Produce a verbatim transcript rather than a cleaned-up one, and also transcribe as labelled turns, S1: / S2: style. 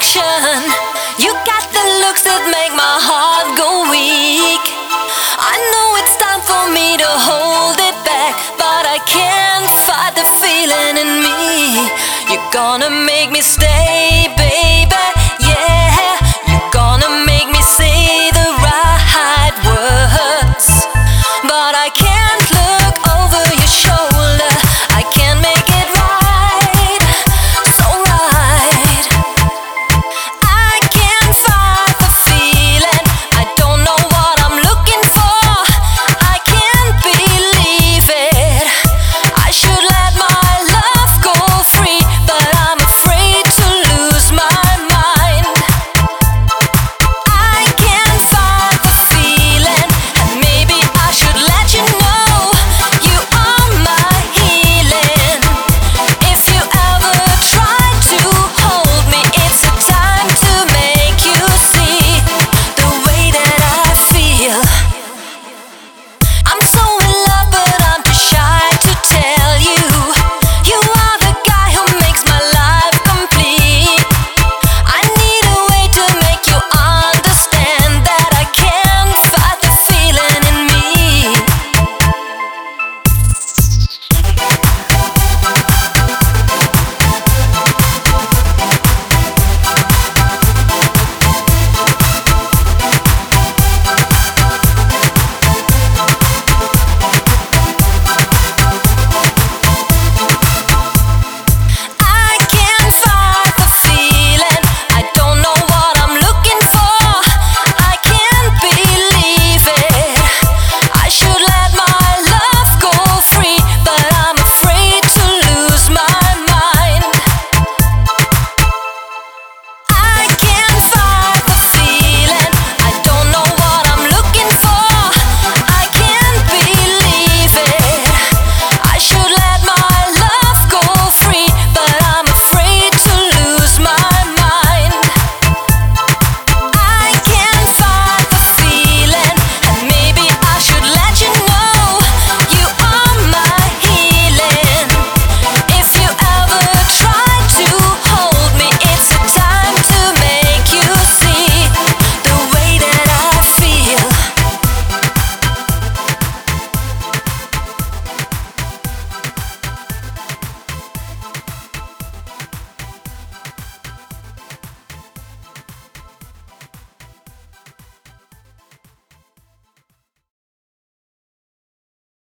S1: attraction. You got the looks that make my heart go weak. I know it's time for me to hold it back, but I can't fight the feeling in me. You're gonna make me stay.